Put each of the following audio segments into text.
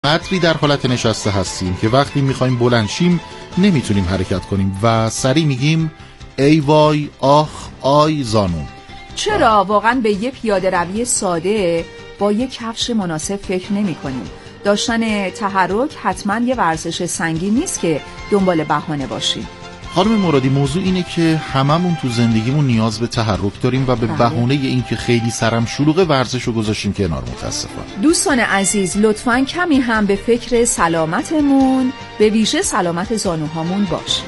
قدری در حالت نشسته هستیم که وقتی میخوایم بلند شیم نمیتونیم حرکت کنیم و سری میگیم ای وای آخ آی زانو. چرا واقعا به یه پیاده روی ساده با یه کفش مناسب فکر نمی کنیم؟ داشتن تحرک حتما یه ورزش سنگین نیست که دنبال بهانه باشیم. خانم مرادی، موضوع اینه که هممون تو زندگیمون نیاز به تحرک داریم و به بهانه این که خیلی سرم شلوغه ورزش رو گذاشتیم کنار. متاسفم. دوستان عزیز، لطفاً کمی هم به فکر سلامتمون، به ویژه سلامت زانوهامون باشیم.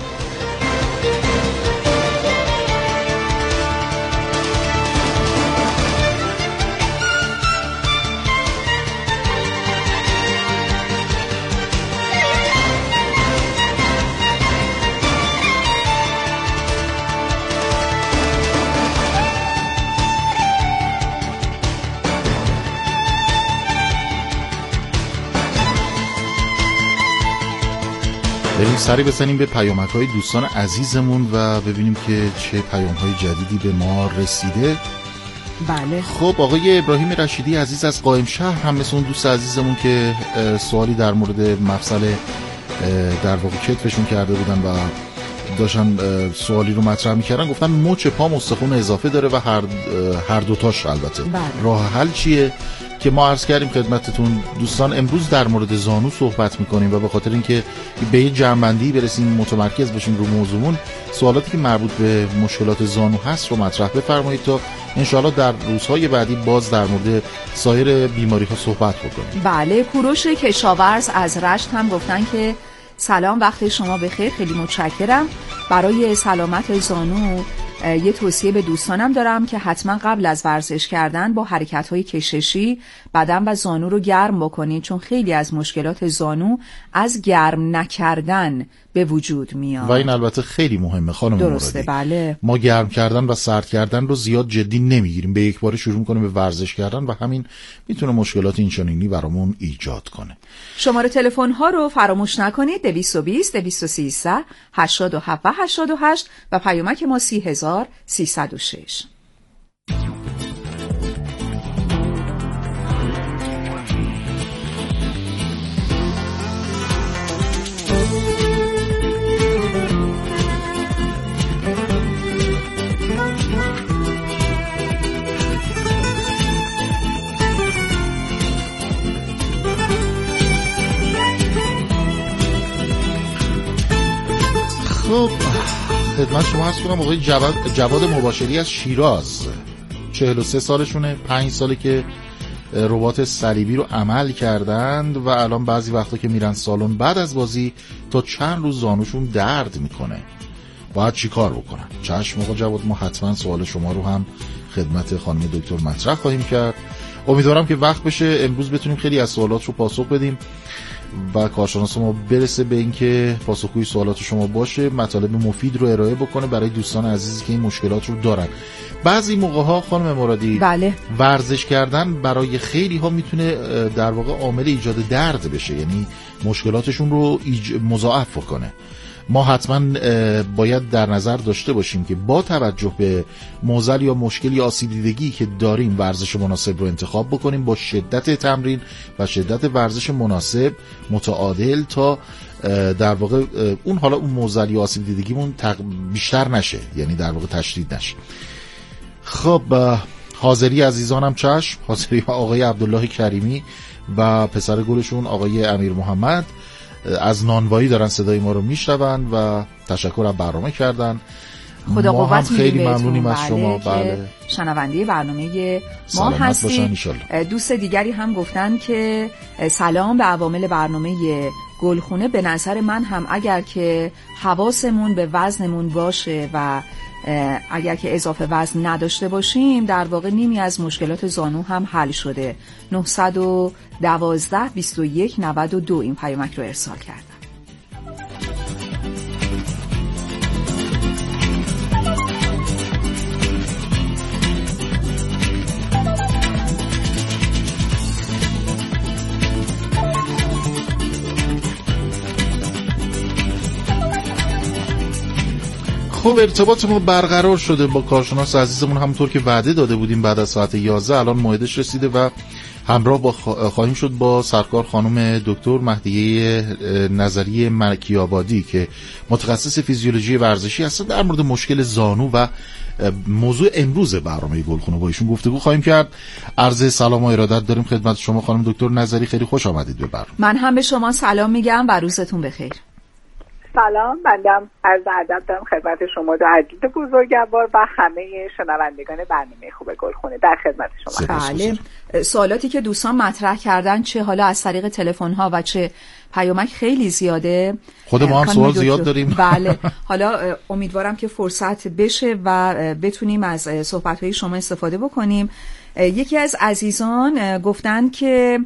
بریم سری بزنیم به پیامک‌های دوستان عزیزمون و ببینیم که چه پیام‌های جدیدی به ما رسیده. بله. خب آقای ابراهیم رشیدی عزیز از قائم شهر هم مثل اون دوست عزیزمون که سوالی در مورد مفصل در واقع کتفشون کرده بودن و داشتن سوالی رو مطرح می‌کردن، گفتن مچ پام استخوان اضافه داره و هر دوتاش البته. بله. راه حل چیه؟ که ما عرض کردیم خدمتتون دوستان امروز در مورد زانو صحبت میکنیم و به خاطر اینکه به یه جمع‌بندی برسیم متمرکز بشیم رو موضوعمون، سوالاتی که مربوط به مشکلات زانو هست رو مطرح بفرمایید تا انشاءالله در روزهای بعدی باز در مورد سایر بیماری‌ها صحبت بکنیم. بله. کوروش کشاورز از رشت هم گفتن که سلام، وقت شما بخیر، خیلی متشکرم. برای سلامت زانو یه توصیه به دوستانم دارم که حتما قبل از ورزش کردن با حرکت‌های کششی بدن و زانو رو گرم بکنید، چون خیلی از مشکلات زانو از گرم نکردن به وجود میاد. و این البته خیلی مهمه خانم مرادی. درسته. بله. ما گرم کردن و سرد کردن رو زیاد جدی نمیگیریم، به یک باره شروع می‌کنیم به ورزش کردن و همین میتونه مشکلات اینچنینی برامون ایجاد کنه. شماره تلفن ها رو فراموش نکنید: 220 213 87 88 و پیامک ما 30306. خب خدمت شما عرض کنم آقای جواد مباشری از شیراز، 43 سالشونه، 5 ساله که ربات صلیبی رو عمل کردند و الان بعضی وقتا که میرن سالن بعد از بازی تا چند روز زانوشون درد میکنه. باید چی کار بکنن؟ چشم آقا جواد، ما حتما سوال شما رو هم خدمت خانم دکتر مطرح خواهیم کرد. امیدوارم که وقت بشه امروز بتونیم خیلی از سوالات رو پاسخ بدیم و کارشناس ما برسه به اینکه پاسخگوی سوالات شما باشه، مطالب مفید رو ارائه بکنه برای دوستان عزیزی که این مشکلات رو دارن. بعضی موقع ها خانم مرادی، بله، ورزش کردن برای خیلی ها میتونه در واقع عامل ایجاد درد بشه، یعنی مشکلاتشون رو مضاعف کنه. ما حتما باید در نظر داشته باشیم که با توجه به معضل یا مشکل یا آسیب دیدگی که داریم ورزش مناسب رو انتخاب بکنیم با شدت تمرین و شدت ورزش مناسب متعادل تا در واقع اون معضل یا آسیب دیدگیمون بیشتر نشه، یعنی در واقع تشدید نشه. خب حاضری عزیزانم چشم، حاضری آقای عبدالله کریمی و پسر گلشون آقای امیر محمد از نانوایی دارن صدای ما رو میشنون و تشکر از برنامه کردن. خدا ما هم قوت خیلی ممنونیم از شما. بله، شنونده برنامه ما هستید. دوست دیگری هم گفتن که سلام به عوامل برنامه گلخونه. به نظر من هم اگر که حواسمون به وزنمون باشه و اگر که اضافه وزن نداشته باشیم در واقع نیمی از مشکلات زانو هم حل شده. 912 21 92 این پیامک رو ارسال کردم. خب ارتباط ما برقرار شده با کارشناس عزیزمون، همونطور که وعده داده بودیم بعد از ساعت 11 الان موعدش رسیده و همراه با خواهیم شد با سرکار خانم دکتر مهدیه نظری ملکی آبادی که متخصص فیزیولوژی ورزشی هستن در مورد مشکل زانو و موضوع امروز برنامه گلخونه با ایشون گفتگو خواهیم کرد. عرض سلام و ارادت داریم خدمت شما خانم دکتر نظری، خیلی خوش آمدید به برنامه. من هم به شما سلام میگم و روزتون بخیر. سلام، بندم عرض ادب دارم خدمت شما دو عزیز بزرگوار و همه شنوندگان برنامه خوب گلخونه. در خدمت شما. بله، سوالاتی که دوستان مطرح کردن چه حالا از طریق تلفن ها و چه پیامک خیلی زیاده. خود ما هم سوال زیاد داریم. بله، حالا امیدوارم که فرصت بشه و بتونیم از صحبت های شما استفاده بکنیم. یکی از عزیزان گفتن که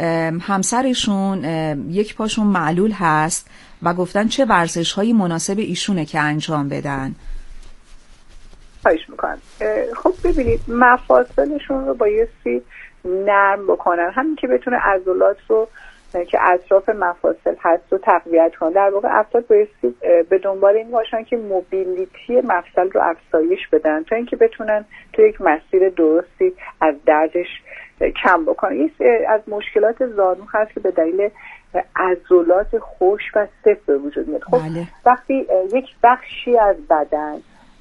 همسرشون یک پاشون معلول هست و گفتن چه ورزش هایی مناسب ایشونه که انجام بدن. خواهش میکنم. خب ببینید، مفاصلشون رو بایستی نرم بکنن، همین که بتونه عضلات رو که اطراف مفاصل هست رو تقویت کنن. در واقع افراد بایستی به دنبال این باشن که موبیلیتی مفصل رو افزایش بدن تا اینکه بتونن تو یک مسیر درستی از دردش کم بکنن. این از مشکلات زانو هست که به دلیل عضلات خشک و سفت به وجود میاد. خب بله. وقتی یک بخشی از بدن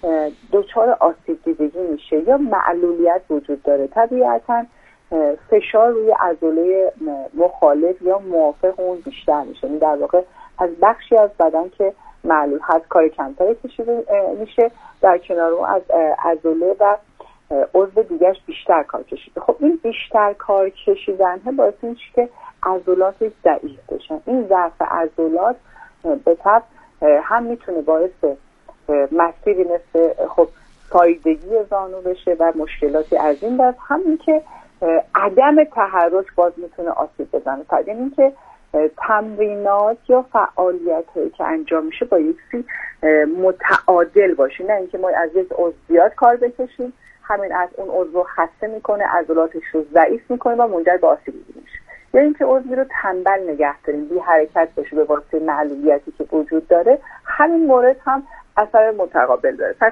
دچار آسیب دیدگی میشه یا معلولیت وجود داره، طبیعتاً فشار روی عضله مخالف یا موافق اون بیشتر میشه. در واقع از بخشی از بدن که معلول هست کار کمتری کشیده میشه، در کنار اون از عضله و عضو دیگرش بیشتر کار کشیده. خب این بیشتر کار کشیدن باعث میشه که عضلات ضعیف بشن. این ضعف عضلات به طب هم میتونه باعث مسیری مثل خب سایدگی زانو بشه و مشکلاتی از این دست، همین که عدم تحرک باز میتونه آسیب بزنه. یعنی این که تمرینات یا فعالیت هایی که انجام میشه بایستی متعادل باشه، نه اینکه ما از یک عضو زیاد کار بکشیم، همین از اون عضو خسته میکنه، عضلاتش رو ضعیف میکنه و منجر به آسیب میشه. یا اینکه عضوی رو تنبل نگه داریم، بی حرکت باشه به واسطه معلولیتی که وجود داره، همین مورد هم اثر متقابل داره. پس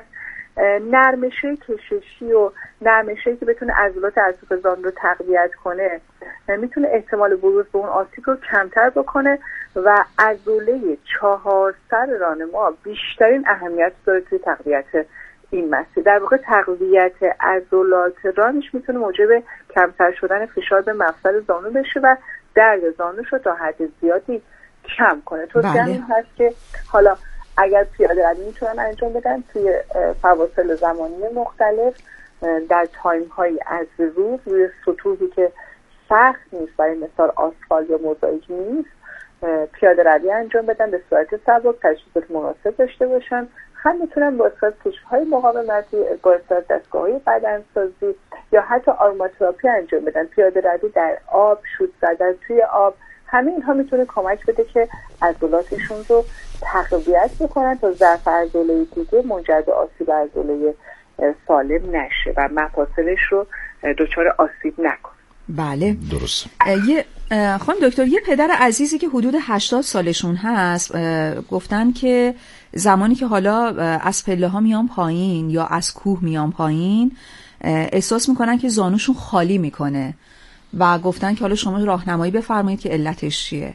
نرمشه کششی و نرمشه که بتونه عضلات اطراف زانو رو تقویت کنه میتونه احتمال بروز به اون آسیب رو کمتر بکنه و عضله 4 سر ران ما بیشترین اهمیت داره توی تقویت این مسیر. در واقع تقویت عضلات رانش میتونه موجب کمتر شدن فشار به مفصل زانو بشه و درد زانوش رو تا حد زیادی کم کنه. توصیه این هست که حالا اگر پیاده روی میتونن انجام بدن توی فواصل زمانی مختلف در تایم هایی از روز روی سطوحی که سخت نیست، برای مثال آسفالت یا موزاییک نیست، پیاده روی انجام بدن به صورت سبک، تجهیزات مناسب داشته باشن. هم میتونن با استفاده کشوهای مقاومتی، با استفاده دستگاه‌های بدنسازی یا حتی آروماتراپی انجام بدن. پیاده روی در آب، شوت زدن توی آب، همه اینها میتونه کمک بده که عضلاتشون رو تقویت بکنن تا ضعف عضله دیگه منجر به آسیب عضله سالم نشه و مفاصلش رو دچار آسیب نکنه. بله درست. خانم دکتر، یه پدر عزیزی که حدود 80 سالشون هست گفتن که زمانی که حالا از پله ها میان پایین یا از کوه میان پایین احساس میکنن که زانوشون خالی میکنه و گفتن که حالا شما راهنمایی بفرمایید که علتش چیه.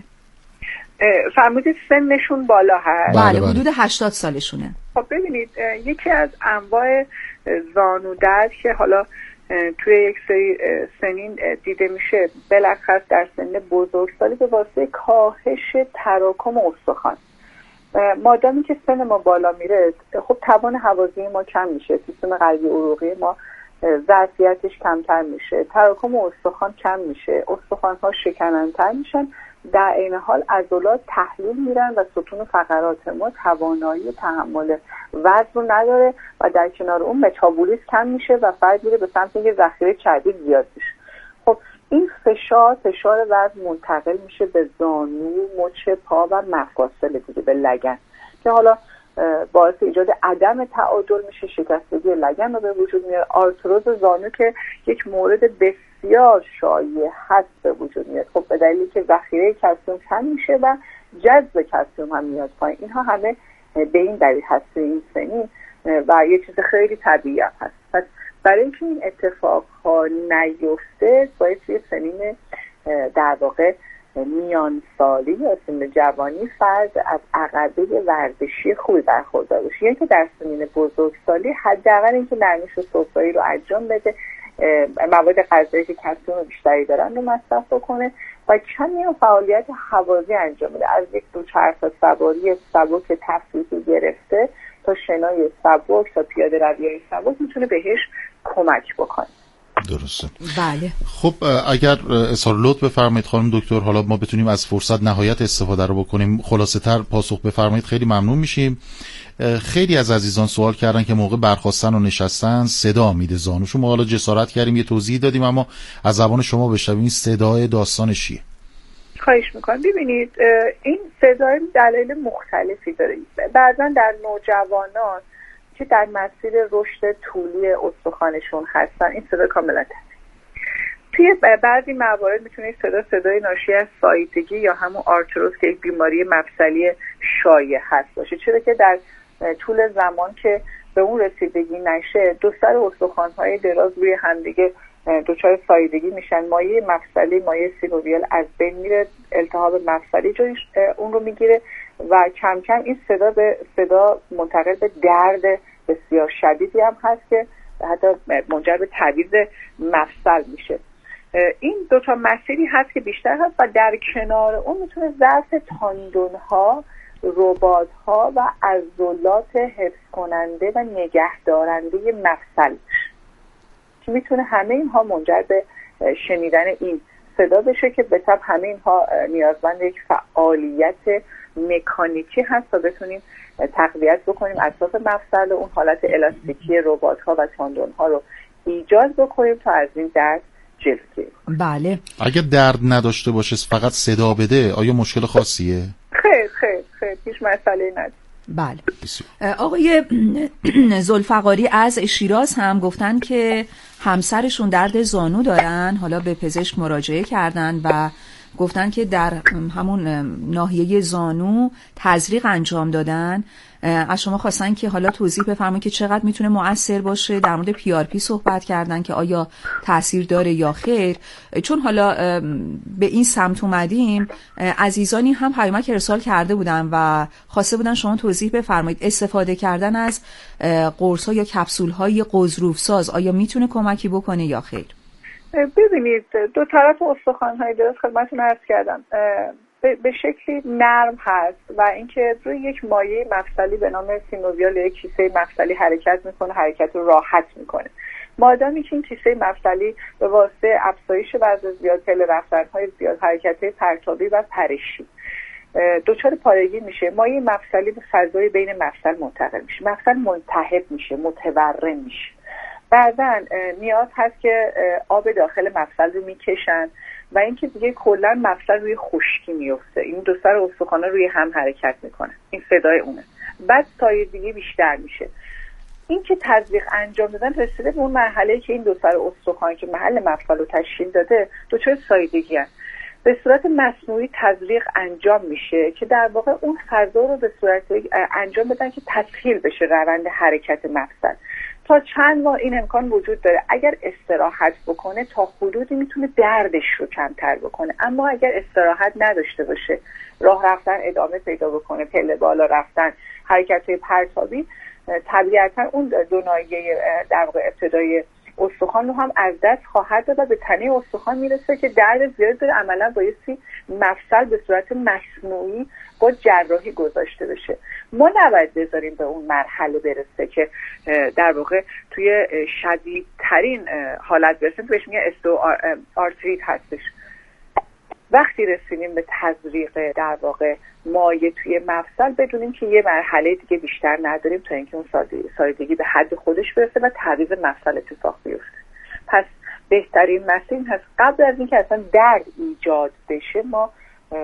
فرمودید سنشون بالا هست؟ بله حدود 80 سالشونه. خب ببینید، یکی از انواع زانو درد که حالا توی یک سری سنین دیده میشه، بالاخص در سن بزرگسالی، به واسطه کاهش تراکم استخوان. مادامی که سن ما بالا میره، خب توان هوازی ما کم میشه، سیستم قلبی عروقی ما ظرفیتش کمتر میشه، تراکم استخوان کم میشه، استخوان‌ها شکننده میشن، در این حال عضلات تحلیل میرن و ستون فقرات ما توانایی تحمل وزن رو نداره و در کنار اون متابولیسم کم میشه و فرد میره به سمت اینکه ذخیره چربی زیاد بشه. خب این فشار وزن منتقل میشه به زانو، مچ پا و مفاصل دیگه، به لگن، که حالا باعث ایجاد عدم تعادل میشه، شکستگی لگن رو به وجود میاره. آرتروز زانو که یک مورد بسیار شایع هست به وجود میاد، خب به دلیلی که ذخیره کلسیم کم میشه و جذب کلسیم هم میاد پایین. اینها همه به این دلیل هست این سنین و یه چیز خیلی طبیعی هست. پس برای اینکه این اتفاق اتفاق نیفته باید توی سنین در واقع میان سالی یا سن جوانی فرد از عقبه ورزشی خوبی برخوردار بشه، یعنی که در سنین بزرگسالی حداقل اینکه نرمش و سفره‌ای رو انجام بده، مواد غذایی که کلسیم بیشتری دارن رو مصرف بکنه و کمی فعالیت هوازی انجام بده، از یک دوچرخه سواری سبک تفریحی گرفته تا شنای سبک تا پیاده رویای سبک میتونه بهش کمک بکنه. درسته. بله. خب اگر اظهار لطف بفرمایید خانم دکتر، حالا ما بتونیم از فرصت نهایت استفاده رو بکنیم، خلاصه تر پاسخ بفرمایید، خیلی ممنون میشیم. خیلی از عزیزان سوال کردن که موقع برخاستن و نشستن صدا میده زانوشون. ما حالا جسارت کردیم یه توضیح دادیم، اما از زبان شما بشنویم این صدای داستانش چیه؟ خواهش میکنم. ببینید این صدای دلایل مختلفی داره. بعضا در نوجوانان که در مسیر رشد طولی استخوانشون هستن این صدا کاملا توی بعضی موارد میتونه صدای ناشی از ساییدگی یا همون آرتروز که یک بیماری مفصلی شایع هست باشه، چرا که در طول زمان که به اون رسیدگی نشه دو سر استخوان‌های دراز روی همدیگه دچار ساییدگی میشن، مایع مفصلی، مایع سینوویال از بین میره، التهاب مفصلی جایش اون رو میگیره و کم کم این صدا منتقل به درد بسیار شدیدی هم هست که حتی منجر به تعویض مفصل میشه. این دو تا مسیری هست که بیشتر هست و در کنار اون میتونه ضعف تاندون‌ها، رباط‌ها و عضلات حفظ کننده و نگهدارنده مفصل که میتونه همه اینها منجر به شنیدن این صدا بشه که به طب همه اینها نیازمند یک فعالیت مکانیکی هست تا بتونیم تقویت بکنیم اساس مفصل و اون حالت الاستیکی رباط‌ها و تاندون‌ها رو ایجاد بکنیم تا از این درد جلو گیریم. بله. اگه درد نداشته باشه فقط صدا بده آیا مشکل خاصیه؟ خیر هیچ مسئله نداره. بله. آقای ذوالفقاری از شیراز هم گفتن که همسرشون درد زانو دارن، حالا به پزشک مراجعه کردن و گفتن که در همون ناحیه زانو تزریق انجام دادن. از شما خواستن که حالا توضیح بفرمایید که چقدر میتونه مؤثر باشه. در مورد PRP صحبت کردن که آیا تاثیر داره یا خیر. چون حالا به این سمت اومدیم، عزیزانی هم پیامک ارسال کرده بودن و خواسته بودن شما توضیح بفرمایید استفاده کردن از قرص‌ها یا کپسول‌های قضروف‌ساز آیا میتونه کمکی بکنه یا خیر. ببینید دو طرف استخوان‌های دراز خدمتتون عرض کردم به شکلی نرم هست و اینکه روی یک مایع مفصلی به نام سینوویال یا یک کیسه مفصلی حرکت میکنه، حرکت رو راحت میکنه. مادامی که این کیسه مفصلی به واسطه افزایش وزن زیاد، پله رفتن‌های زیاد، حرکت‌های پرتابی و پرشی دچار پارگی میشه، مایع مفصلی به فضای بین مفصل منتقل میشه، مفصل ملتهب میشه، متورم میشه. بعضا نیاز هست که آب داخل مفصل رو میکشن و اینکه دیگه کلا مفصل روی خشکی میفته، این دو سر استخوان‌ها روی هم حرکت میکنه، این صدای اونه. بعد سایه‌دگی بیشتر میشه. این که تزریق انجام دادن رسیده به اون مرحله که این دو سر استخوان که محل مفصل رو تشکیل داده دچار سایه‌دگی هست. به صورت مصنوعی تزریق انجام میشه که در واقع اون فضا رو به صورت انجام بدن که تسهیل بشه روند حرکت مفصل. تا چند ماه این امکان وجود داره اگر استراحت بکنه تا حدودی میتونه دردش رو کمتر بکنه، اما اگر استراحت نداشته باشه، راه رفتن ادامه پیدا بکنه، پله بالا رفتن، حرکت‌های پرتابی، طبیعتا اون دو ناحیه در واقع ابتدای استخوان رو هم از دست خواهد داد و به تنه استخوان میرسه که درد زیاد داره، عملا بایستی مفصل به صورت مصنوعی با جراحی گذاشته بشه. ما نباید بذاریم به اون مرحله برسه که در واقع توی شدیدترین حالت برسیم، بهش میگن استئوآرتریت هستش. وقتی رسیدیم به تزریق در واقع مایع توی مفصل بدونیم که یه مرحله دیگه بیشتر نداریم تا اینکه اون سایدگی به حد خودش برسه و تعویض مفصل اتفاق بیفته. پس بهترین مسیر هست قبل از اینکه اصلا درد ایجاد بشه ما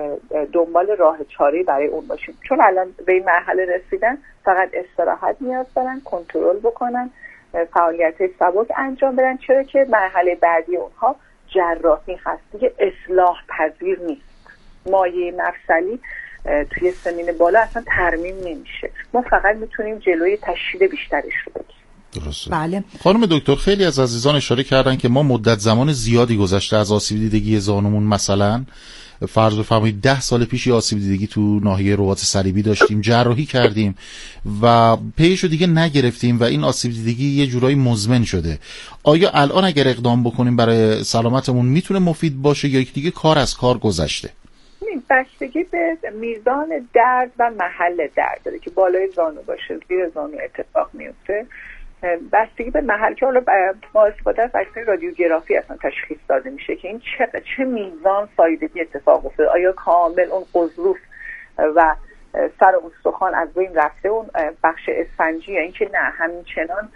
دنبال راه چاره‌ای برای اون باشیم، چون الان به این مرحله رسیدن فقط استراحت نیاز دارن، کنترل بکنن، فعالیت‌های سبک انجام بدن، چرا که مرحله بعدی اونها جراحی هست، دیگه اصلاح پذیر نیست. مایع مفصلی توی سنین بالا اصلا ترمیم نمیشه، ما فقط میتونیم جلوی تشدید بیشترش رو بگیریم. درسته. بله. خانم دکتر، خیلی از عزیزان اشاره کردن که ما مدت زمان زیادی گذشته از آسیب دیدگی زانومون، مثلا فرض بفرمایید 10 سال پیش آسیب دیدگی تو ناحیه رباط صلیبی داشتیم، جراحی کردیم و پیشو دیگه نگرفتیم و این آسیب دیدگی یه جورایی مزمن شده. آیا الان اگر اقدام بکنیم برای سلامتمون میتونه مفید باشه یا دیگه کار از کار گذشته؟ بستگی به میزان درد و محل درد داره که بالای زانو باشه، زیر زانو اتفاق میفته. بستگی به محل که حالا با استفاده از عکس‌های رادیوگرافی اصلا تشخیص داده میشه که این چه میزان سایدگی اتفاق افتاده. آیا کامل اون غضروف و سر استخوان از بین رفته اون بخش اسفنجی، یا اینکه نه همچنان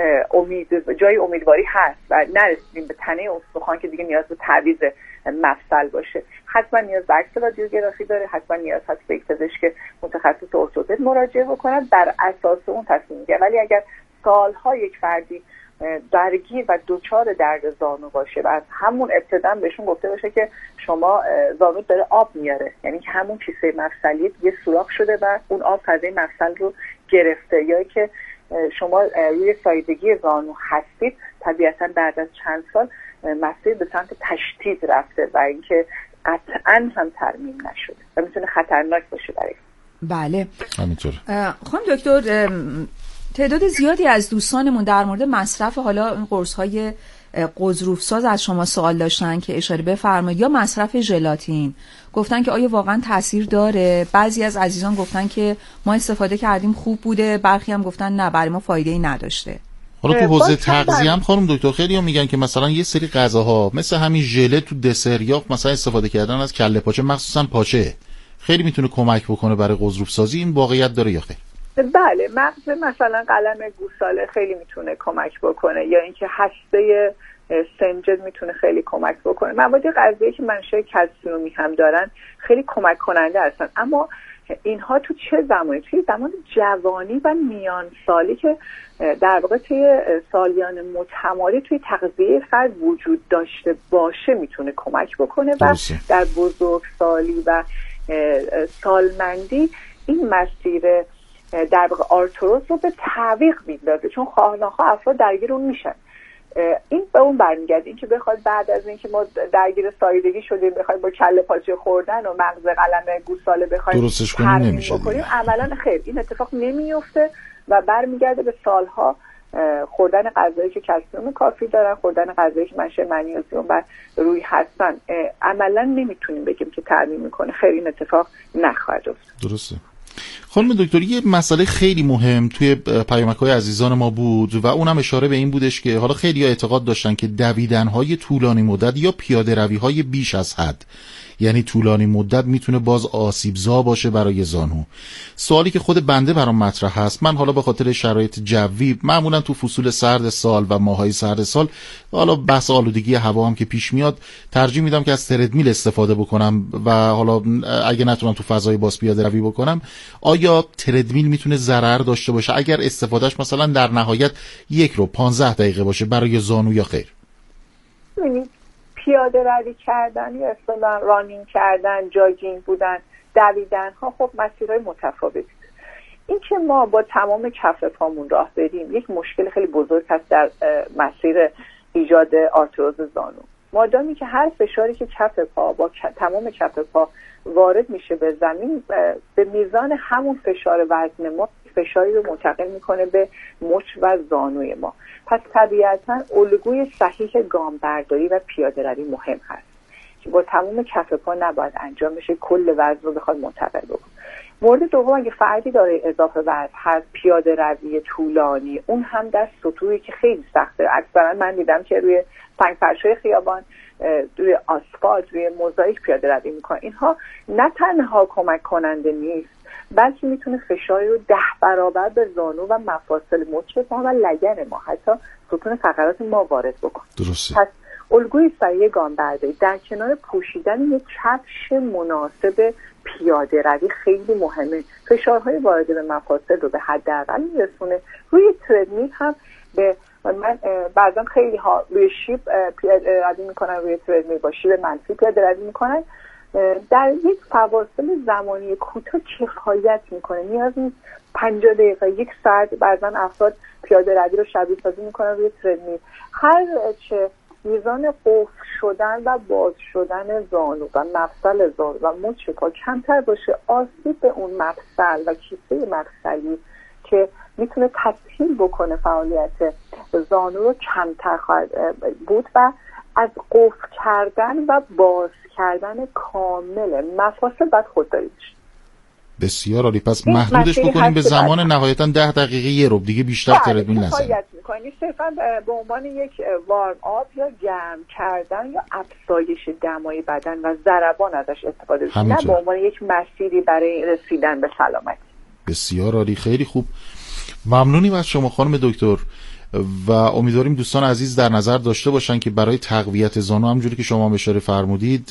جای امیدواری هست و نرسیدیم به تنه استخوان که دیگه نیاز به تعویض مفصل باشه. حتما نیاز به عکس رادیوگرافی داره، حتما نیاز هست به یک پزشک متخصص ارتوپد مراجعه بکنن، بر اساس اون تصمیم میگیره. ولی اگر سالها یک فردی درگیر و دوچار درد زانو باشه و از همون ابتدا بهشون گفته باشه که شما زانو داره آب میاره، یعنی که همون کیسه مفصلی یه سوراخ شده و اون آب فضای مفصل رو گرفته، یا که شما روی سایدگی زانو هستید، طبیعتا بعد از چند سال مسیر به سمت تشدید رفته و اینکه قطعا هم ترمیم نشده و میتونه خطرناک باشه برای. بله همینطور. خانم دکتر، تعداد زیادی از دوستانمون در مورد مصرف حالا این قرص‌های غضروف‌ساز از شما سوال داشتن که اشاره بفرمایید، یا مصرف ژلاتین، گفتن که آیا واقعا تاثیر داره. بعضی از عزیزان گفتن که ما استفاده کردیم خوب بوده، برخی هم گفتن نه برای ما فایده‌ای نداشته. حالا تو حوزه تغذیه هم خانم دکتر خیلی هم میگن که مثلا یه سری غذاها مثل همین ژله تو دسر یا مثلا استفاده کردن از کله پاچه، مخصوصا پاچه، خیلی میتونه کمک بکنه برای غضروف‌سازی. این واقعیت داره یا خیر؟ بله، مغز مثلا قلم گوساله خیلی میتونه کمک بکنه، یا اینکه هسته سنجد میتونه خیلی کمک بکنه. مواد غذایی که منشأ کلسیومی هم دارن خیلی کمک کننده هستن، اما اینها تو چه زمانی؟ توی زمان جوانی و میان سالی که در واقع توی سالیان متمادی توی تغذیه فرد وجود داشته باشه میتونه کمک بکنه و در بزرگسالی و سالمندی این مسیر در واقع آرتروز رو به تعویق میندازه، چون خواهناخواه افراد درگیر اون میشن. این به اون برمیگرده، این که بخواد بعد از اینکه ما درگیر سایدگی شدیم بخوایم با کله پاچه خوردن و مغز قلم گوساله بخوایم ترمیم بکنیم، عملا خیر این اتفاق نمیفته و برمیگرده به سالها خوردن غذایی که کلسیم کافی دارن، خوردن غذایی که منشأ منیزیم و روی هستن. عملا نمیتونیم بگیم که ترمیم میکنه، خیر این اتفاق نخواهد افتاد. درسته. خانم دکتر، یه مسئله خیلی مهم توی پیامک‌های عزیزان ما بود و اونم اشاره به این بودش که حالا خیلی‌ها اعتقاد داشتن که دویدن‌های طولانی مدت یا پیاده روی‌های بیش از حد، یعنی طولانی مدت، میتونه باز آسیبزا باشه برای زانو. سوالی که خود بنده برام مطرح هست، من حالا به خاطر شرایط جوی معمولا تو فصول سرد سال و ماهای سرد سال، حالا بحث آلودگی هوا هم که پیش میاد، ترجیح میدم که از تردمیل استفاده بکنم و حالا اگه نتونم تو فضای باز پیاده روی بکنم. آیا تردمیل میتونه ضرر داشته باشه اگر استفادهش مثلا در نهایت 1 رو 15 دقیقه باشه برای زانو یا خیر؟ پیاده روی کردن یا اصطلاحاً رانینگ کردن، جاگینگ بودن، دویدن ها خب مسیرهای متفاوتی. این که ما با تمام کف پامون راه بریم یک مشکل خیلی بزرگ هست در مسیر ایجاد آرتروز زانو. مادامی که هر فشاری که کف پا با تمام کف پا وارد میشه به زمین، به میزان همون فشار وزن ما فشاری رو منتقل میکنه به مچ و زانوی ما. پس طبیعتاً الگوی صحیح گام برداری و پیاده روی مهم هست که با تمام کف پا نباید انجام بشه، کل وزن رو بخواد منتقل بکنه. مورد دوم، اگه فردی داره اضافه وزن هست، پیاده روی طولانی، اون هم در سطوحی که خیلی سخته. اکثرا من دیدم که روی سنگ فرش‌های خیابان، روی آسفالت، روی موزاییک پیاده روی میکنه. اینها نه تنها کمک کننده نیست، بلکه میتونه فشاری رو 10 برابر به زانو و مفاصل مچ پا و لگن ما، حتی ستون فقرات ما وارد بکنه. درسته. پس الگوی صحیح گام برداری در کنار پوشیدن یک کفش مناسب پیاده روی خیلی مهمه. فشارهای وارد به مفاصل رو به حداقل میرسونه. روی تردمیل هم به من بعضا خیلی ها روی شیب پیاده روی میکنن، روی تردمیل با شیب منفی پیاده روی میکنن. در یک فواصل زمانی کوتاه کفایت میکنه. نیاز نیست 50 دقیقه، 1 ساعت. بعضا افراد پیاده روی رو شبیه سازی میکنن روی تردمیل. هر چه میزان قفل شدن و باز شدن زانو و مفصل زانو و مچ پا کمتر باشه، آسیب به اون مفصل و کیسه مفصلی که میتونه تسهیل بکنه فعالیت زانو رو کمتر خواهد بود و از قفل کردن و باز کردن کامل مفاصل باید خودداری بشه. بسیار عالی. پس محدودش بکنیم به زمان نهایتاً 10 دقیقه یه رب، دیگه بیشتر تردمیل نزنیم. صرفا به عنوان یک وارم آپ یا گرم کردن یا افزایش دمای بدن و ضربان ازش استفاده بشه، نه به عنوان یک مسیری برای رسیدن به سلامتی. بسیار عالی، خیلی خوب. ممنونیم از شما خانم دکتر و امیدواریم دوستان عزیز در نظر داشته باشن که برای تقویت زانو همونجوری که شما اشاره فرمودید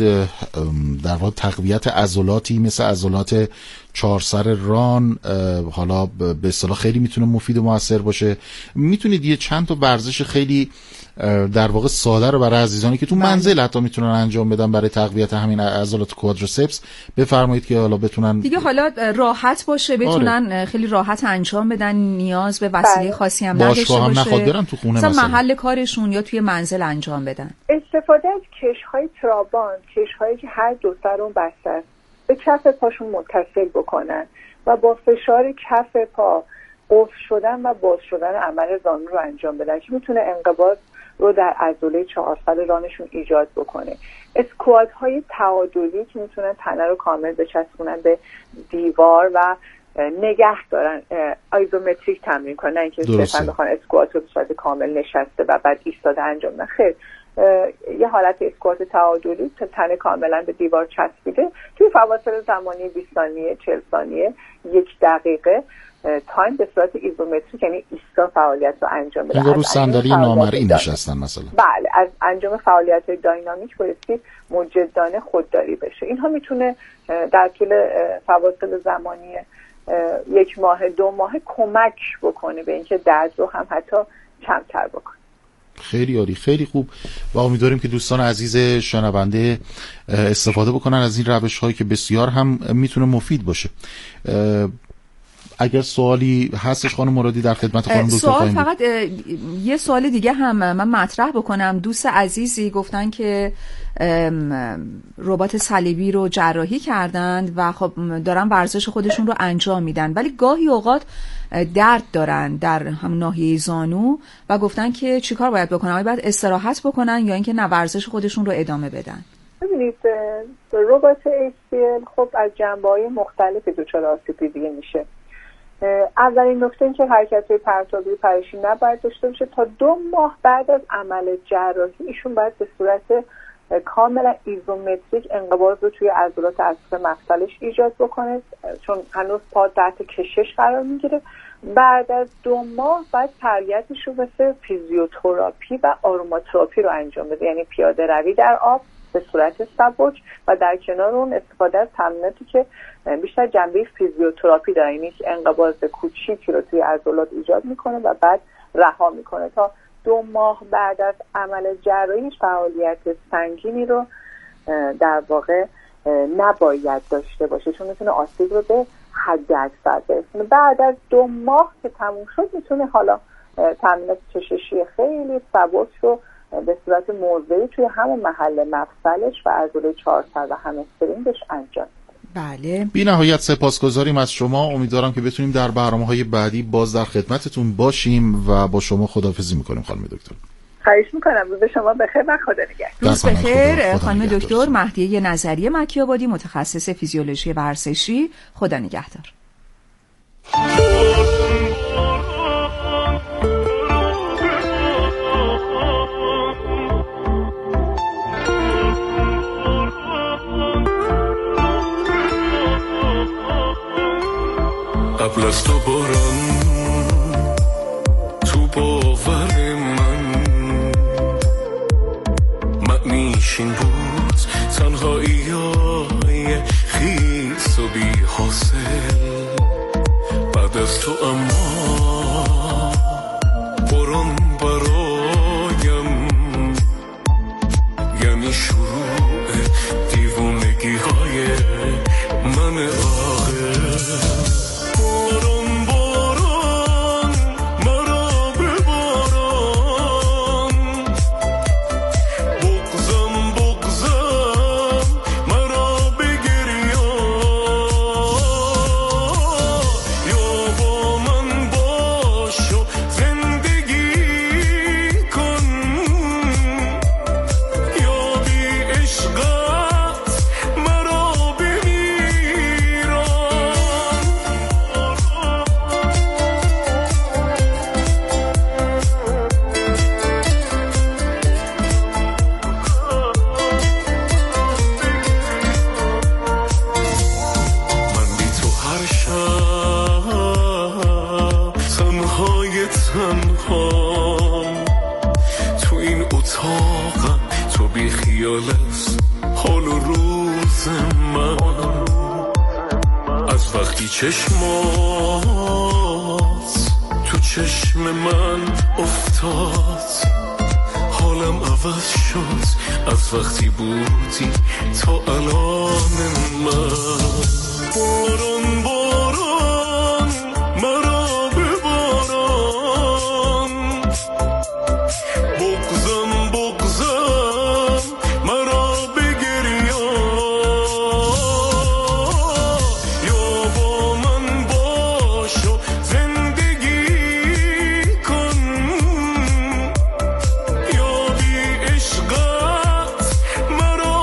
در واقع تقویت عضلاتی مثل عضلات چهارسر ران حالا به اصطلاح خیلی میتونه مفید و موثر باشه. میتونید یه چند تا ورزش خیلی در واقع ساده رو برای عزیزانی که تو منزل حتی میتونن انجام بدن برای تقویت همین عضلات کوادریسپس بفرمایید که حالا بتونن دیگه حالا راحت باشه، بتونن خیلی راحت انجام بدن، نیاز به وسیله خاصی هم نداشته باشه، نخواد برن تو خونه مثلا محل کارشون یا توی منزل انجام بدن. استفاده از کش‌های ترابان، کش‌هایی که هر دو سر اون بسته است، به کف پاشون متصل بکنن و با فشار کف پا قفل شدن و باز شدن عمل زانو رو انجام بدن که میتونه انقباض رو در عضله چهارسر رانشون ایجاد بکنه. اسکوات های تعادلی که میتونن تنه رو کامل بچسبونن به دیوار و نگه دارن، آیزومتریک تمرین کنن، اینکه صرفا بخوان اسکوات رو به صورت کامل نشسته و بعد ایستاده انجام بدن. خیر، یه حالت اسکوات تعادلی که تنه کاملا به دیوار چسبیده توی فواصل زمانی 20 ثانیه، 40 ثانیه، 1 دقیقه تایم به صورت ایزومتریک، یعنی ایستا فعالیت رو انجام بده. رو صندلی نامرئی نشستن مثلا. بله، از انجام فعالیت داینامیک بایستی مجدانه خودداری بشه. اینها میتونه در طول فواصل زمانی 1 ماه 2 ماه کمک بکنه به اینکه درد رو هم حتی کمتر بکنه. خیلی عالی، خیلی خوب و امیدواریم که دوستان عزیز شنونده استفاده بکنن از این روش هایی که بسیار هم میتونه مفید باشه. اگر سوالی هستش خانم مرادی در خدمت خانم دکتر سوال فقط یه سوال دیگه هم من مطرح بکنم. دوست عزیزی گفتن که رباط صلیبی رو جراحی کردند و خب دارن ورزش خودشون رو انجام میدن، ولی گاهی اوقات درد دارن در هم ناحیه زانو و گفتن که چیکار باید بکنن؟ آیا باید استراحت بکنن یا اینکه نه ورزش خودشون رو ادامه بدن؟ ببینید، رباط ACL خب از جنبه‌های مختلف دچار آسیب دیگه میشه. اولین نکته این که حرکت‌های پرتابی پریشی نباید داشته باشه. تا 2 ماه بعد از عمل جراحی ایشون باید به صورت کاملا ایزومتریک انقباض رو توی عضلات عصب مفصلش ایجاد بکنه، چون هنوز پا تحت کشش قرار میگیره. بعد از 2 ماه باید تربیتش رو مثل فیزیوتراپی و آروماتراپی رو انجام بده، یعنی پیاده روی در آب به صورت سبک و در کنار اون استفاده از تمریناتی که بیشتر جنبه فیزیوتراپی داره، یعنی انقباض کوچیکی رو توی عضلات ایجاد میکنه و بعد رها میکنه. تا 2 ماه بعد از عمل جراحی فعالیت سنگینی رو در واقع نباید داشته باشه، چون میتونه آسیب رو به حد اکثر برسونه. بعد از 2 ماه که تموم شد میتونه حالا تمرینات کششی خیلی سبک رو به صورت موضعی توی همون محل مفصلش و عضله چهارسر و همسترینگش انجام. بله، بی نهایت سپاسگزاریم از شما. امیدوارم که بتونیم در برنامه‌های بعدی باز در خدمتتون باشیم و با شما خداحافظی می‌کنیم خانم دکتر. خواهش می‌کنم. روز شما بخیر و خدا نگهدار. روز بخیر خانم دکتر مهدیه نظری مکی‌آبادی، متخصص فیزیولوژی ورزشی. خدا نگهدار. قبل از تو باران تو باور من معنیش این بود، تنهایی های خیس و بی حاصل. بعد از تو اما باران برایم یعنی شروع دیوونگی ها عالم آخر باران باران مرا بباران بغزم بغزم مرا بگریان یا با من باش و زندگی کن یا بی عشقت مرا من بی تو هر شب تنهای تنهام تو این اتاقم تو بی خیال است حال و روز من از وقتی چشمات تو چشم من افتاد حالم عوض شد از وقتی بودی تا الان من باران باران مرا بباران بغزم بغزم مرا بگریان یا با من باش و زندگی کن یا بی عشقت مرا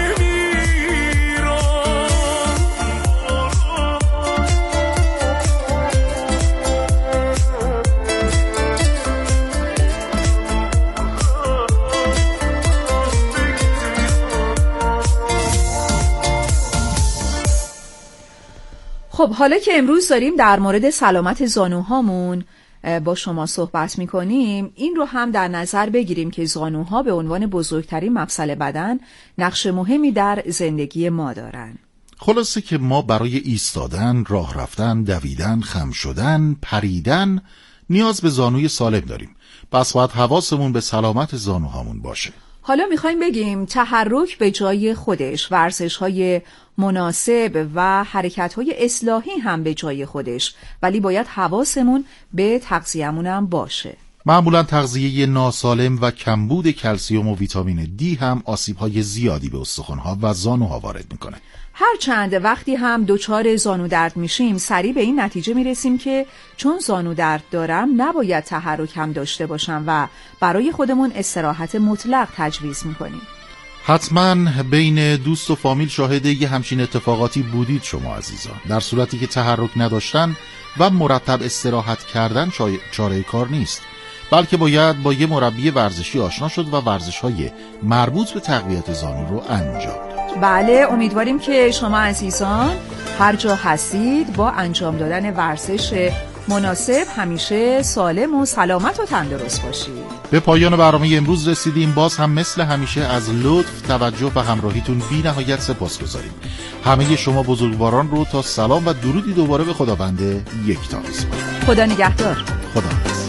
خب حالا که امروز داریم در مورد سلامت زانوهامون با شما صحبت میکنیم، این رو هم در نظر بگیریم که زانوها به عنوان بزرگترین مفصل بدن نقش مهمی در زندگی ما دارن. خلاصه که ما برای ایستادن، راه رفتن، دویدن، خم شدن، پریدن نیاز به زانوی سالم داریم. پس باید حواسمون به سلامت زانوهامون باشه. حالا میخوایم بگیم تحرک به جای خودش، ورزش‌های مناسب و حرکت‌های اصلاحی هم به جای خودش، ولی باید حواسمون به تغذیه‌مون هم باشه. معمولا تغذیه ناسالم و کمبود کلسیم و ویتامین دی هم آسیب‌های زیادی به استخوان‌ها و زانوها وارد میکنه. هرچند وقتی هم دچار زانو درد میشیم سریع به این نتیجه میرسیم که چون زانو درد دارم نباید تحرک هم داشته باشم و برای خودمون استراحت مطلق تجویز میکنیم. حتما بین دوست و فامیل شاهد یه همچین اتفاقاتی بودید شما عزیزان. در صورتی که تحرک نداشتن و مرتب استراحت کردن چاره کار نیست، بلکه باید با یه مربی ورزشی آشنا شد و ورزش‌های مربوط به تقویت زانو رو انجام داد. بله، امیدواریم که شما عزیزان هر جا هستید با انجام دادن ورزش مناسب همیشه سالم و سلامت و تندرست باشید. به پایان برنامه امروز رسیدیم. باز هم مثل همیشه از لطف، توجه و همراهیتون بی نهایت سپاسگزاریم. همه شما بزرگواران رو تا سلام و درودی دوباره به خداوند یکتا می‌سپاریم. خدا نگهدار. خدا.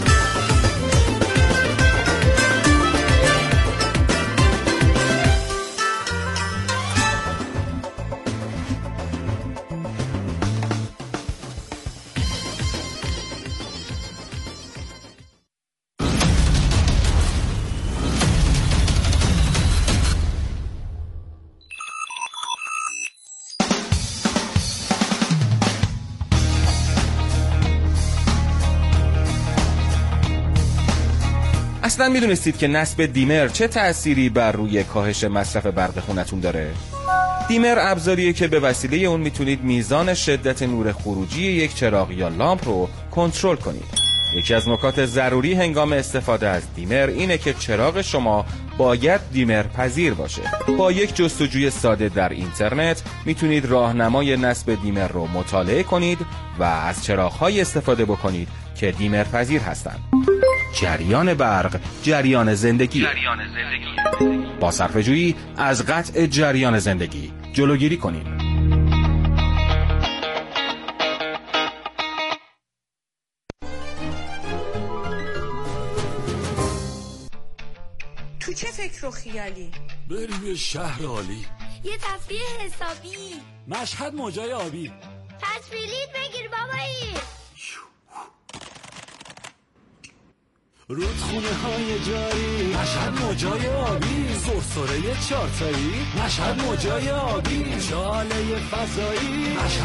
اصلا میدونستید که نصب دیمر چه تأثیری بر روی کاهش مصرف برق خونتون داره؟ دیمر ابزاریه که به وسیله اون میتونید میزان شدت نور خروجی یک چراغ یا لامپ رو کنترل کنید. یکی از نکات ضروری هنگام استفاده از دیمر اینه که چراغ شما باید دیمر پذیر باشه. با یک جستجوی ساده در اینترنت میتونید راهنمای نصب دیمر رو مطالعه کنید و از چراغ‌های استفاده بکنید که دیمر پذیر هستند. جریان برق، جریان زندگی. با صرفه‌جویی از قطع جریان زندگی جلوگیری کنید. تو چه فکر و خیالی؟ بریم یه شهر عالی، یه تفریح حسابی. مشهد موجای آبی. پس بلیط بگیر بابایی. رودخونه های جاری، مشهد موجای آبی. سرسره چارتایی، مشهد موجای آبی. شاله فضایی، مشهد